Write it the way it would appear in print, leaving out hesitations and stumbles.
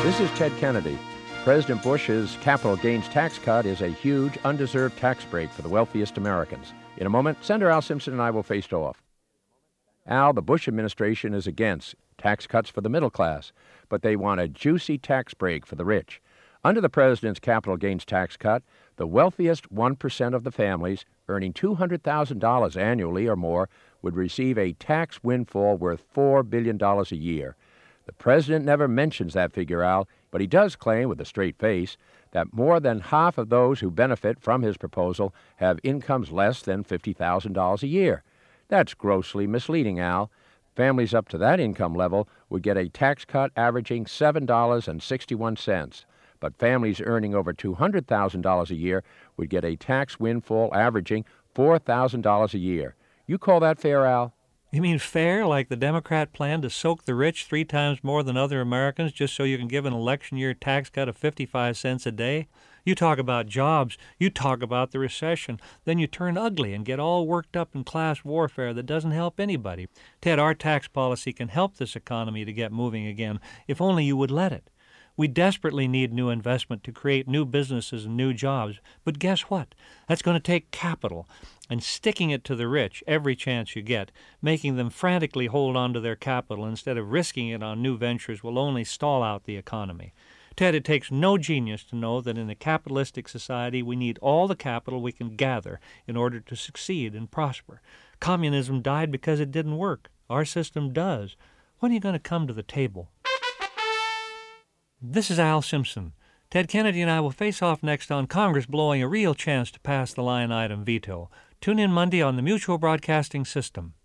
This is Ted Kennedy. President Bush's capital gains tax cut is a huge, undeserved tax break for the wealthiest Americans. In a moment, Senator Al Simpson and I will face off. Al, the Bush administration is against tax cuts for the middle class, but they want a juicy tax break for the rich. Under the president's capital gains tax cut, the wealthiest 1% of the families earning $200,000 annually or more would receive a tax windfall worth $4 billion a year. The president never mentions that figure, Al, but he does claim with a straight face that more than half of those who benefit from his proposal have incomes less than $50,000 a year. That's grossly misleading, Al. Families up to that income level would get a tax cut averaging $7.61. But families earning over $200,000 a year would get a tax windfall averaging $4,000 a year. You call that fair, Al? You mean fair, like the Democrat plan to soak the rich 3 times more than other Americans just so you can give an election year tax cut of 55 cents a day? You talk about jobs, you talk about the recession, then you turn ugly and get all worked up in class warfare that doesn't help anybody. Ted, our tax policy can help this economy to get moving again, if only you would let it. We desperately need new investment to create new businesses and new jobs. But guess what? That's going to take capital and sticking it to the rich every chance you get, making them frantically hold on to their capital instead of risking it on new ventures will only stall out the economy. Ted, it takes no genius to know that in a capitalistic society we need all the capital we can gather in order to succeed and prosper. Communism died because it didn't work. Our system does. When are you going to come to the table? This is Al Simpson. Ted Kennedy and I will face off next on Congress blowing a real chance to pass the line item veto. Tune in Monday on the Mutual Broadcasting System.